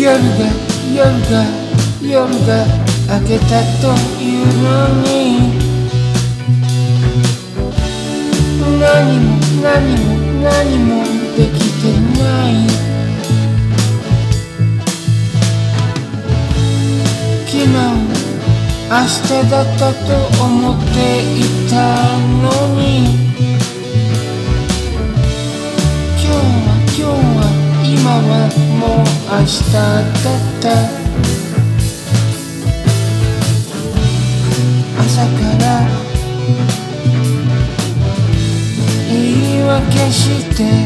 夜が明けたというのに何もできてない。昨日明日だったと思っていたのに今日は今はもう明日だった。朝から言い訳して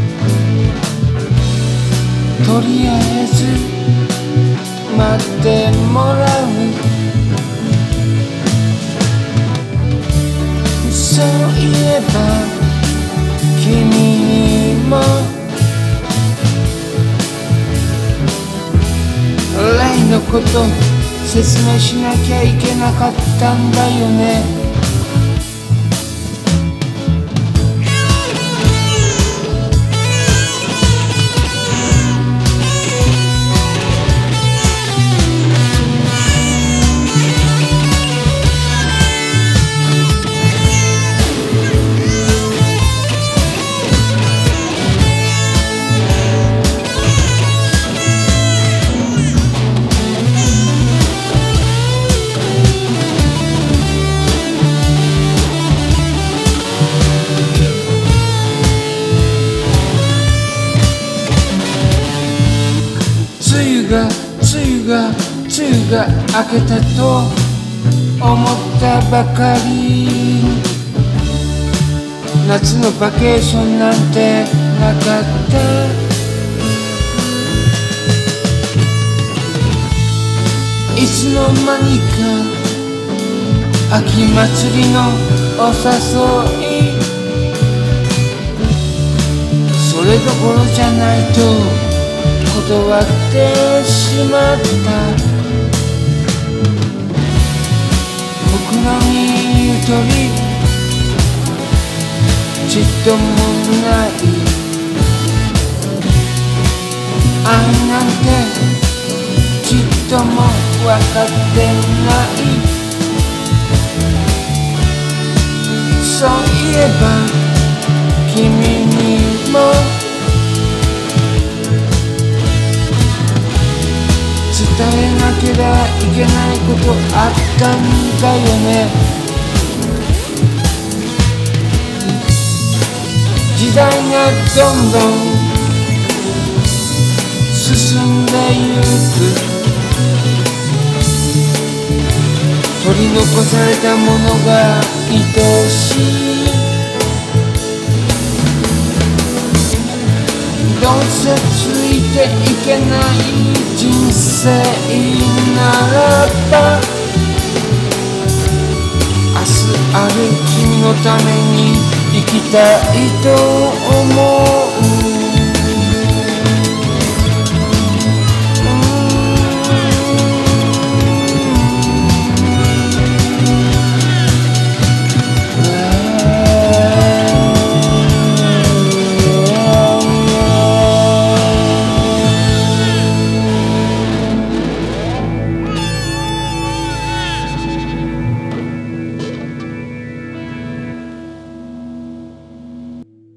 とりあえず待ってもらう。そういえば君にも例のこと説明しなきゃいけなかったんだよね。梅雨が明けたと思ったばかり。夏のバケーションなんてなかった。いつの間にか秋祭りのお誘い、それどころじゃないと断ってしまった。僕の言う通りちっともない愛なんてちっとも分かってない。そういえば君にも伝えなければいけないことあったんだよね。時代がどんどん進んでゆく。取り残されたものが愛しい。どうせついていけない人生ならば、明日ある君のために生きたいと思う。